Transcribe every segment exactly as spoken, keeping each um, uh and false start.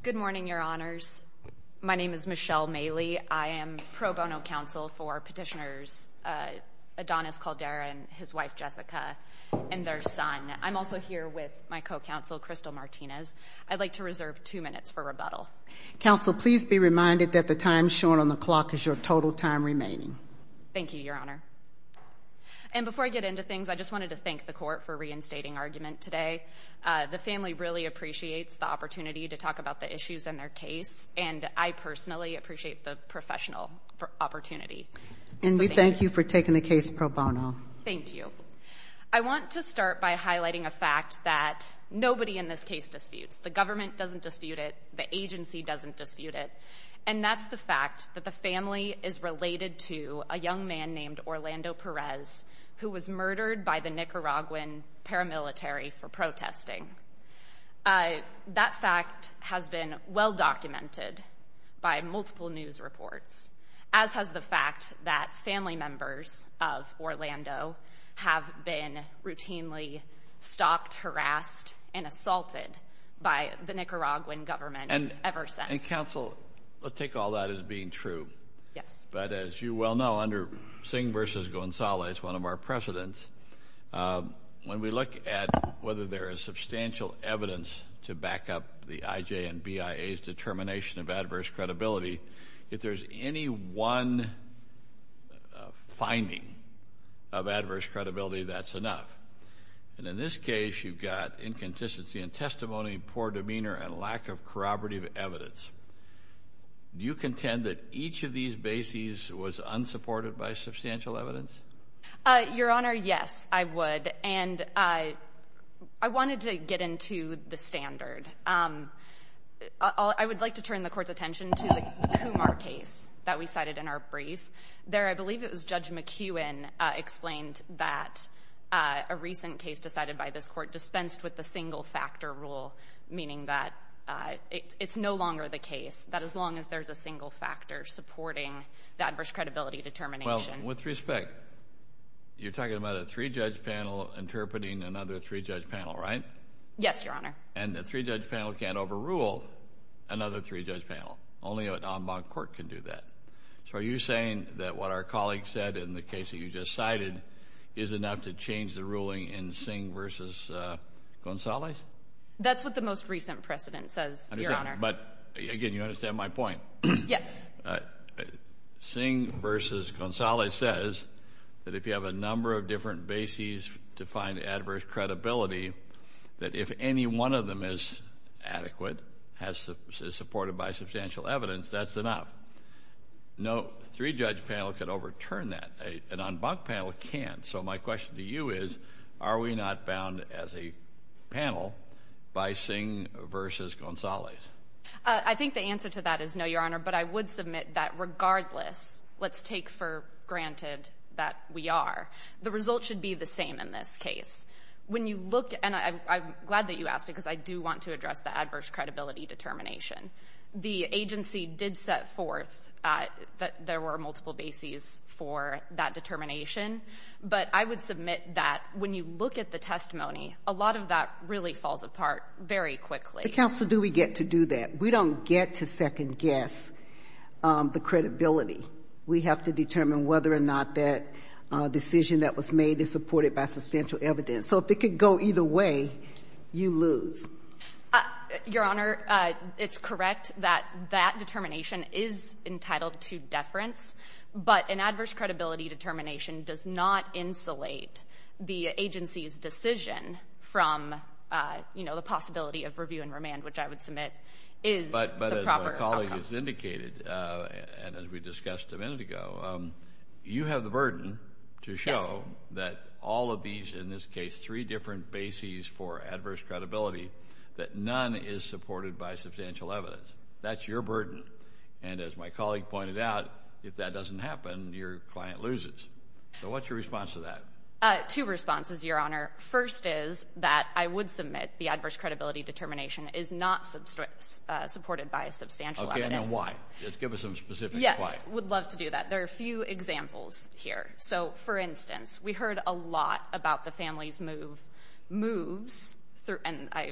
Good morning, Your Honors. My name is Michelle Maley. I am pro bono counsel for petitioners uh, Adonis Caldera and his wife Jessica and their son. I'm also here with my co-counsel Crystal Martinez. I'd like to reserve two minutes for rebuttal. Counsel, please be reminded that the time shown on the clock is your total time remaining. Thank you, Your Honor. And before I get into things, I just wanted to thank the court for reinstating argument today. Uh, the family really appreciates the opportunity to talk about the issues in their case, and I personally appreciate the professional opportunity. And so we thank, thank you. you for taking the case pro bono. Thank you. I want to start by highlighting a fact that nobody in this case disputes. The government doesn't dispute it. The agency doesn't dispute it. And that's the fact that the family is related to a young man named Orlando Perez, who was murdered by the Nicaraguan paramilitary for protesting. Uh, that fact has been well documented by multiple news reports, as has the fact that family members of Orlando have been routinely stalked, harassed, and assaulted by the Nicaraguan government and, ever since. And counsel, let's take all that as being true. Yes. But as you well know, under Singh versus Gonzalez, one of our precedents, uh, when we look at whether there is substantial evidence to back up the I J and B I A's determination of adverse credibility, if there's any one uh, finding of adverse credibility, that's enough. And in this case, you've got inconsistency in testimony, poor demeanor, and lack of corroborative evidence. Do you contend that each of these bases was unsupported by substantial evidence? Uh, Your Honor, yes, I would. And uh, I wanted to get into the standard. Um, I'll, I would like to turn the Court's attention to the, the Kumar case that we cited in our brief. There, I believe it was Judge McEwen uh, explained that uh, a recent case decided by this Court dispensed with the single-factor rule, meaning that Uh, it, it's no longer the case that as long as there's a single factor supporting the adverse credibility determination. Well, with respect, you're talking about a three-judge panel interpreting another three-judge panel, right? Yes, Your Honor. And the three-judge panel can't overrule another three-judge panel. Only an en banc court can do that. So are you saying that what our colleague said in the case that you just cited is enough to change the ruling in Singh versus uh, Gonzalez? That's what the most recent precedent says, Your Honor. But, again, you understand my point. Yes. Uh, Singh versus Gonzalez says that if you have a number of different bases to find adverse credibility, that if any one of them is adequate, has is supported by substantial evidence, that's enough. No three-judge panel could overturn that. A, an en banc panel can't. So my question to you is, are we not bound as a panel by Singh versus Gonzalez? Uh, I think the answer to that is no, Your Honor, but I would submit that regardless, let's take for granted that we are, the result should be the same in this case. When you look, and I, I'm glad that you asked because I do want to address the adverse credibility determination. The agency did set forth uh, that there were multiple bases for that determination, but I would submit that when you look at the testimony, a lot of that really falls apart very quickly. But, counsel, do we get to do that? We don't get to second-guess um, the credibility. We have to determine whether or not that uh, decision that was made is supported by substantial evidence. So if it could go either way, you lose. Uh, Your Honor, uh, it's correct that that determination is entitled to deference, but an adverse credibility determination does not insulate the agency's decision from, uh, you know, the possibility of review and remand, which I would submit is but, but the as proper my colleague outcome. has indicated, uh, and as we discussed a minute ago, um, you have the burden to show yes. that all of these, in this case, three different bases for adverse credibility, that none is supported by substantial evidence. That's your burden. And as my colleague pointed out, if that doesn't happen, your client loses. So what's your response to that? Uh, two responses, Your Honor. First is that I would submit the adverse credibility determination is not uh, supported by substantial okay, evidence. Okay, and then why? Just give us some specifics. Yes, why. would love to do that. There are a few examples here. So, for instance, we heard a lot about the family's move, moves through, and I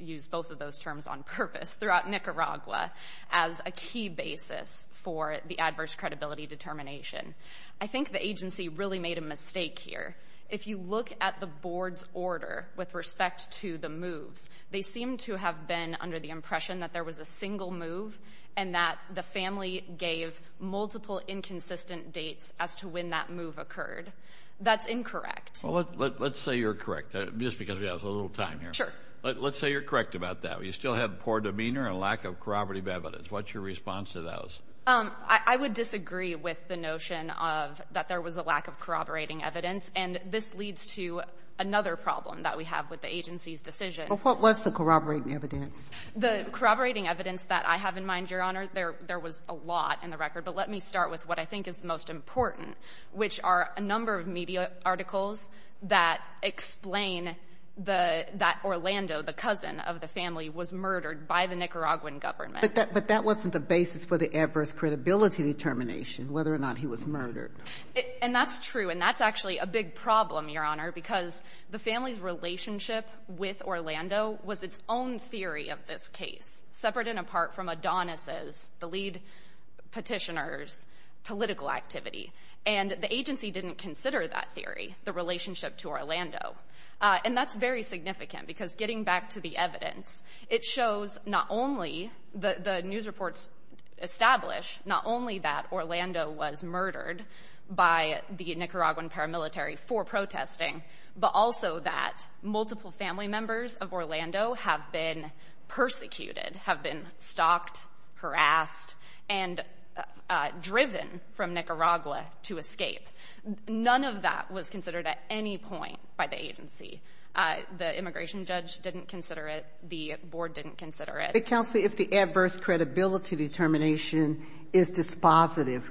use both of those terms on purpose, throughout Nicaragua as a key basis for the adverse credibility determination. I think the agency really made a mistake here. If you look at the board's order with respect to the moves, they seem to have been under the impression that there was a single move and that the family gave multiple inconsistent dates as to when that move occurred. That's incorrect. Well, let, let, let's say you're correct, uh, just because we have a little time here. Sure. Let, let's say you're correct about that. You still have poor demeanor and lack of corroborative evidence. What's your response to those? Um, I, I would disagree with the notion of that there was a lack of corroborating evidence, and this leads to another problem that we have with the agency's decision. Well, what was the corroborating evidence? The corroborating evidence that I have in mind, Your Honor, there, there was a lot in the record, but let me start with what I think is the most important, which are a number of media articles that explain the that Orlando, the cousin of the family, was murdered by the Nicaraguan government. But that, but that wasn't the basis for the adverse credibility determination, whether or not he was murdered. It, and that's true, and that's actually a big problem, Your Honor, because the family's relationship with Orlando was its own theory of this case, separate and apart from Adonis's, the lead petitioner's, political activity. And the agency didn't consider that theory, the relationship to Orlando. Uh, and that's very significant because getting back to the evidence, it shows not only the, the news reports establish not only that Orlando was murdered by the Nicaraguan paramilitary for protesting, but also that multiple family members of Orlando have been persecuted, have been stalked, harassed, and Uh, driven from Nicaragua to escape. None of that was considered at any point by the agency. Uh, the immigration judge didn't consider it. The board didn't consider it. But, Counsel, if the adverse credibility determination is dispositive,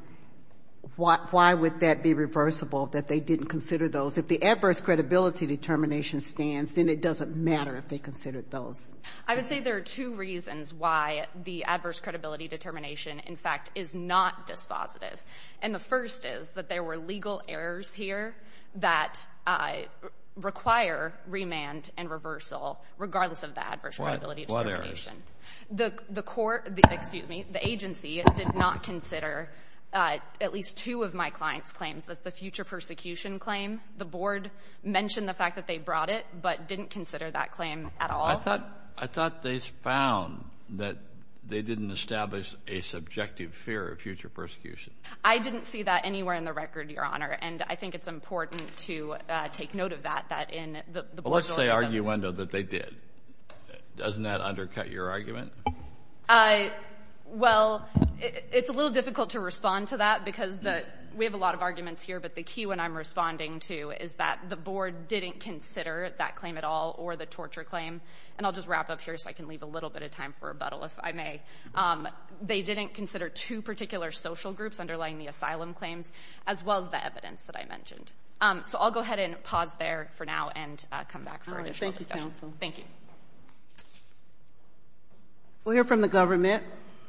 why, why would that be reversible, that they didn't consider those? If the adverse credibility determination stands, then it doesn't matter if they considered those. I would say there are two reasons why the adverse credibility determination, in fact, is not dispositive. And the first is that there were legal errors here that uh, require remand and reversal, regardless of the adverse what, credibility what determination. Errors? The the court, the, excuse me, the agency did not consider Uh, at least two of my clients' claims. That's the future persecution claim. The board mentioned the fact that they brought it, but didn't consider that claim at all. I thought I thought they found that they didn't establish a subjective fear of future persecution. I didn't see that anywhere in the record, Your Honor, and I think it's important to uh, take note of that, that in the, the well, let's say order arguendo that they did. Doesn't that undercut your argument? Uh, well, it, it's a little difficult to respond to that because the we have a lot of arguments here, but the key one I'm responding to is that the board didn't consider that claim at all or the torture claim. And I'll just wrap up here so I can leave a little bit of time for rebuttal, if I may. Um, they didn't consider two particular social groups underlying the asylum claims, as well as the evidence that I mentioned. Um, so I'll go ahead and pause there for now and uh, come back for all right, additional thank discussion. You, counsel. Thank you. We'll hear from the government.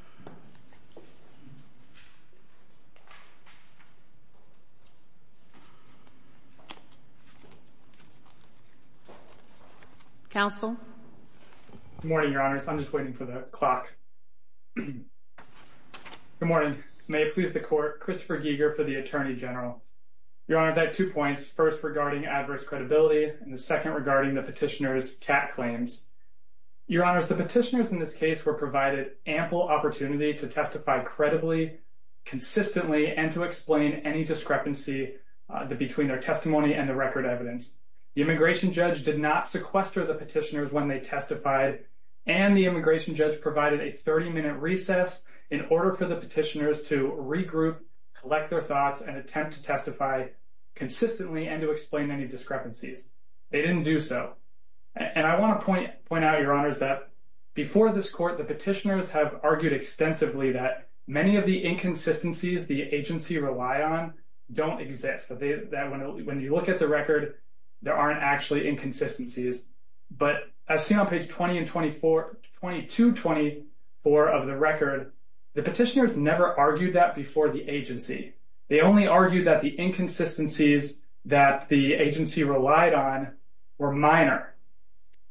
Counsel? Good morning, Your Honors. I'm just waiting for the clock. Good morning. May it please the Court, Christopher Giger for the Attorney General. Your Honors, I have two points. First, regarding adverse credibility, and the second regarding the petitioner's C A T claims. Your Honors, the petitioners in this case were provided ample opportunity to testify credibly, consistently, and to explain any discrepancy uh, between their testimony and the record evidence. The immigration judge did not sequester the petitioners when they testified, and the immigration judge provided a thirty-minute recess in order for the petitioners to regroup, collect their thoughts, and attempt to testify consistently and to explain any discrepancies. They didn't do so. And I want to point, point out, Your Honors, that before this court, the petitioners have argued extensively that many of the inconsistencies the agency rely on don't exist, that, they, that when, when you look at the record, there aren't actually inconsistencies. But as seen on page twenty and twenty-four, twenty-two, twenty-four of the record, the petitioners never argued that before the agency. They only argued that the inconsistencies that the agency relied on were minor.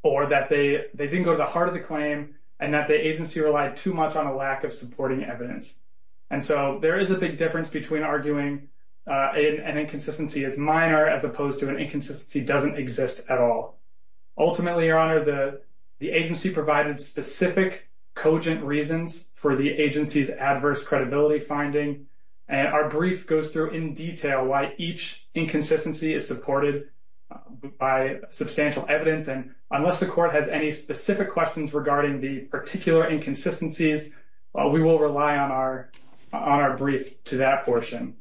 or that they, they didn't go to the heart of the claim, and that the agency relied too much on a lack of supporting evidence. And so there is a big difference between arguing uh, an, an inconsistency is minor as opposed to an inconsistency doesn't exist at all. Ultimately, Your Honor, the, the agency provided specific, cogent reasons for the agency's adverse credibility finding, and our brief goes through in detail why each inconsistency is supported uh, by substantial evidence. And unless the court has any specific questions regarding the particular inconsistencies, uh, we will rely on our on our brief to that portion.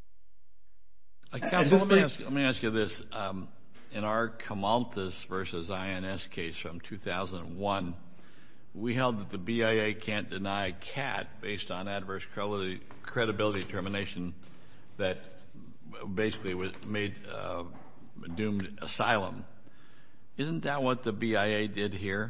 Uh, counsel, let me, ask, let me ask you this. Um, in our Camalthus versus I N S case from two thousand one, we held that the B I A can't deny CAT based on adverse credibility, credibility determination that basically was made uh, doomed asylum. Isn't that what the B I A did here?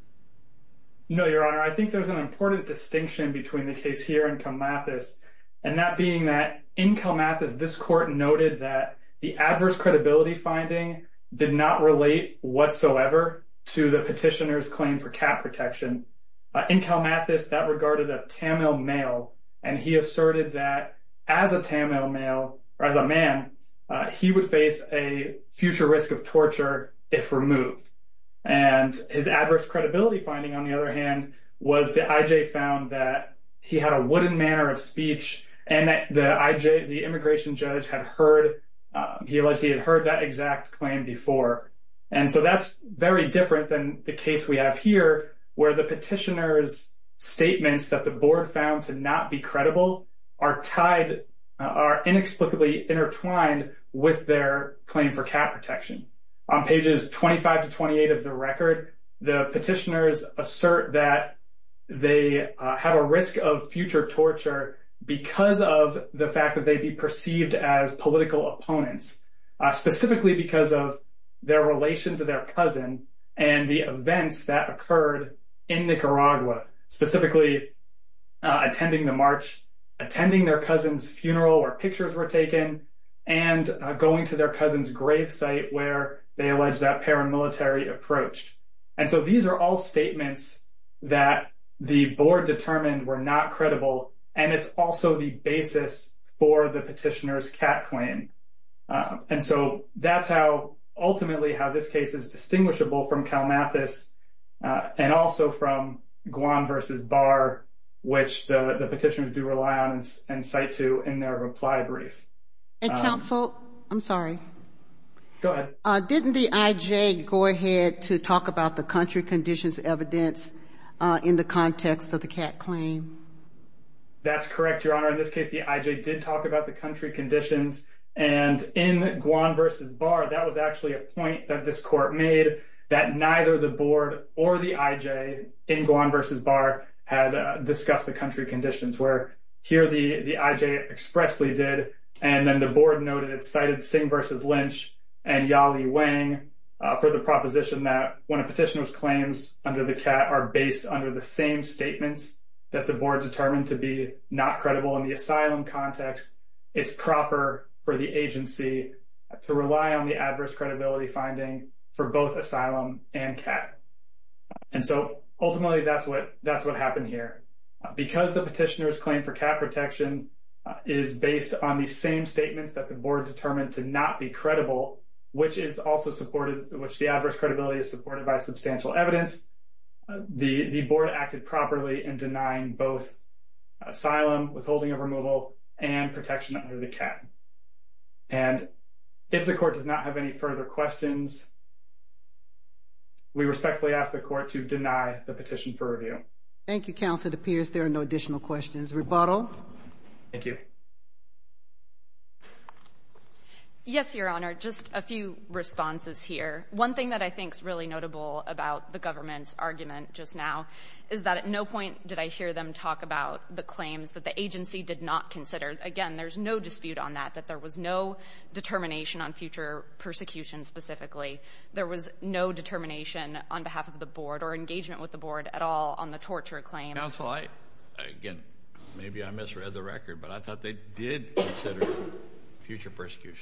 No, Your Honor. I think there's an important distinction between the case here and Camalthus, and that being that in Camalthus, this court noted that the adverse credibility finding did not relate whatsoever to the petitioner's claim for CAT protection. Uh, in Camalthus, that regarded a Tamil male, and he asserted that as a Tamil male, or as a man, uh, he would face a future risk of torture if removed. And his adverse credibility finding, on the other hand, was the I J found that he had a wooden manner of speech, and that the I J, the immigration judge, had heard, uh, he alleged he had heard that exact claim before. And so that's very different than the case we have here, where the petitioner's statements that the board found to not be credible are tied, uh, are inexplicably intertwined with their claim for CAT protection. On pages twenty-five to twenty-eight of the record, the petitioners assert that they uh, have a risk of future torture because of the fact that they be perceived as political opponents, uh, specifically because of their relation to their cousin and the events that occurred in Nicaragua, specifically uh, attending the march, attending their cousin's funeral where pictures were taken, and uh, going to their cousin's grave site where they allege that paramilitary approached. And so these are all statements that the board determined were not credible, and it's also the basis for the petitioner's CAT claim. Uh, and so that's how, ultimately, how this case is distinguishable from Camalthus uh, and also from Guan versus Barr, which the, the petitioners do rely on and, and cite to in their reply brief. And um, counsel, I'm sorry. Go ahead. Uh, didn't the I J go ahead to talk about the country conditions evidence uh, in the context of the CAT claim? That's correct, Your Honor. In this case, the I J did talk about the country conditions. And in Guan versus Barr, that was actually a point that this court made, that neither the board or the I J in Guan versus Barr had uh, discussed the country conditions, where here the, the I J expressly did. And then the board noted it cited Singh versus Lynch and Yali Wang uh, for the proposition that when a petitioner's claims under the CAT are based under the same statements that the board determined to be not credible in the asylum context, it's proper for the agency to rely on the adverse credibility finding for both asylum and CAT. And so ultimately that's what that's what happened here. Uh, because the petitioner's claim for CAT protection uh, is based on the same statements that the board determined to not be credible, which is also supported, which the adverse credibility is supported by substantial evidence, uh, the, the board acted properly in denying both asylum, withholding of removal, and protection under the CAT. And if the court does not have any further questions, we respectfully ask the court to deny the petition for review. Thank you, counsel. It appears there are no additional questions. Rebuttal? Thank you. Yes, Your Honor, just a few responses here. One thing that I think is really notable about the government's argument just now is that at no point did I hear them talk about the claims that the agency did not consider. Again, there's no dispute on that, that there was no determination on future persecution specifically. There was no determination on behalf of the board or engagement with the board at all on the torture claim. Counsel, I, again, maybe I misread the record, but I thought they did consider future persecution.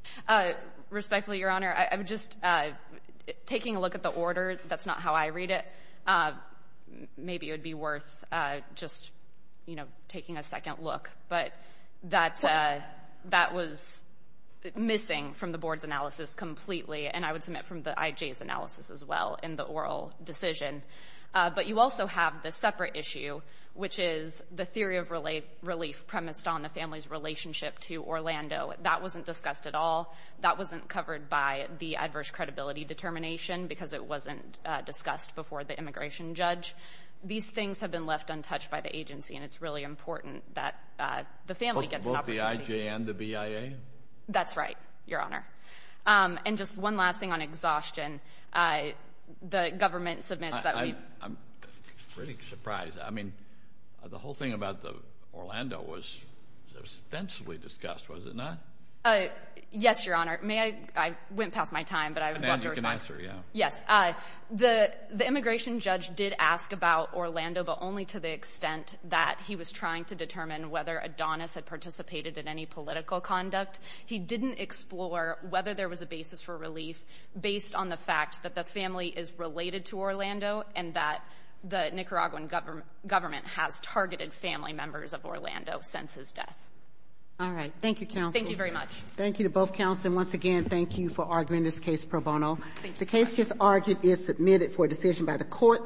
Uh, respectfully, Your Honor, I, I would just, uh, taking a look at the order, that's not how I read it. Uh, maybe it would be worth uh, just, you know, taking a second look. But that uh, that was missing from the board's analysis completely, and I would submit from the I J's analysis as well in the oral decision. Uh, but you also have the separate issue, which is the theory of rela- relief premised on the family's relationship to Orlando. That wasn't discussed at all. That wasn't covered by the adverse credibility determination because it wasn't uh, discussed before the immigration judge. These things have been left untouched by the agency, and it's really important that uh, the family both, gets both an opportunity. Both the I J and the B I A? That's right, Your Honor. Um, and just one last thing on exhaustion. Uh, the government submits I, that I, we I'm pretty surprised. I mean, uh, the whole thing about the Orlando was extensively discussed, was it not? Uh, yes, Your Honor. May I? I went past my time, but I would love to you respond. can answer, yeah. Yes. Uh, the the immigration judge did ask about Orlando, but only to the extent that he was trying to determine whether Adonis had participated in any political conduct. He didn't explore whether there was a basis for relief based on the fact that the family is related to Orlando and that the Nicaraguan government, government has targeted family members of Orlando since his death. All right. Thank you, counsel. Thank you very much. Thank you to both counsel. And once again, thank you for arguing this case pro bono. Thank you the so case much. just argued is submitted for decision by the court.